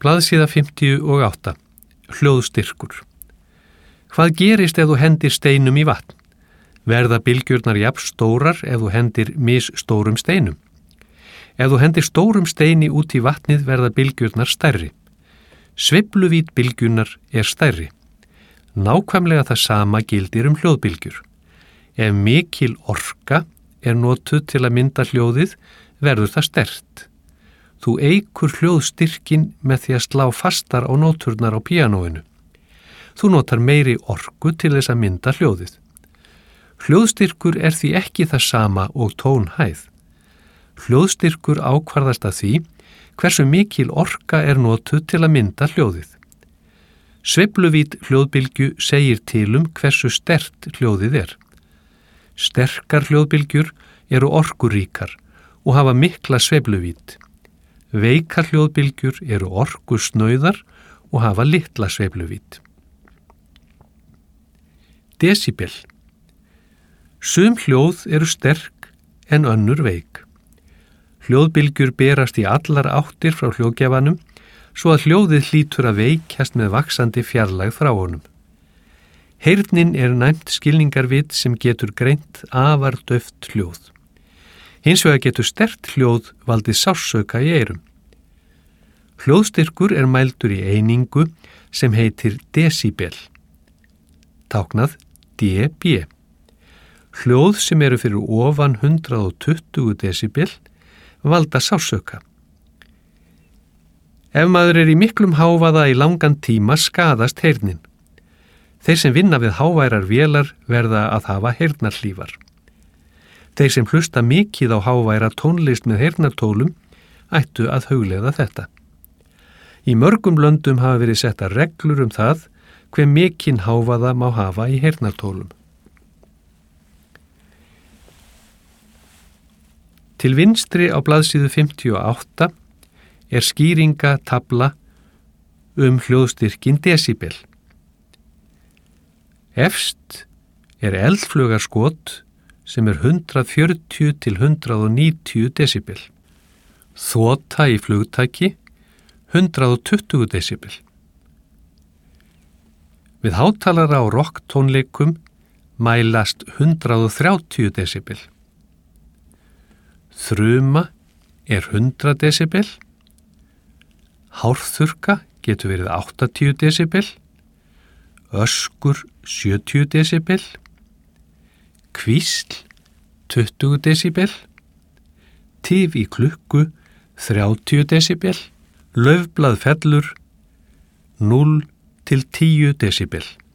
Blaðsíða 58. Hljóðstyrkur. Hvað gerist ef þú hendir steinum í vatn? Verða bylgjurnar jafn stórar ef þú hendir misstórum steinum? Ef þú hendir stórum steini út í vatnið verða bylgjurnar stærri. Sveifluvít bylgjunar stærri. Nákvæmlega það sama gildir hljóðbylgjur. Ef mikil orka notuð til að mynda hljóðið verður það sterkt. Þú eykur hljóðstyrkin með því að slá fastar á nóturnar á píanóinu. Þú notar meiri orku til þess að mynda hljóðið. Hljóðstyrkur því ekki það sama og tónhæð. Hljóðstyrkur ákvarðast af því hversu mikil orka notuð til að mynda hljóðið. Sveifluvít hljóðbylgju segir til hversu sterkt hljóðið Sterkar hljóðbylgjur eru orkuríkar og hafa mikla sveifluvít. Veikar hljóðbylgjur eru orkusnauðar og hafa litla sveifluvít. Desibel. Sum hljóð eru sterk en önnur veik. Hljóðbylgjur berast í allar áttir frá hljóðgjafanum svo að hljóðið hlýtur að veikjast með vaxandi fjarlægð frá honum. Heyrnin næmt skilningarvit sem getur greint afar dauft hljóð. Hins vegar getur sterkt hljóð valdið sársauka í eyrum. Hljóðstyrkur mældur í einingu sem heitir desibel. Táknað dB. Hljóð sem eru fyrir ofan 120 desibel valda sársauka. Ef maður í miklum hávaða í langan tíma skaðast heyrnin. Þeir sem vinna við háværar vélar verða að hafa heyrnarhlífar. Þeir sem hlusta mikið á háværa tónlist með heyrnartólum ættu að hugleiða þetta. Í mörgum löndum hafa verið settar reglur það hve mikinn hávaða má hafa í heyrnartólum. Til vinstri á blaðsíðu 58 skýringatafla hljóðstyrkin desibel. Efst eldflaugarskot sem 140 til 190 desibel. Þota í flugtæki 120 desibel. Við hátalara á rocktónleikum mælast 130 desibel. Þruma 100 desibel. Hárþurrka getur verið 80 desibel. Öskur 70 desibel. Hvísl 20 desibel. Tif í klukku 30 desibel. Laufblað fellur 0 til 10 desibel.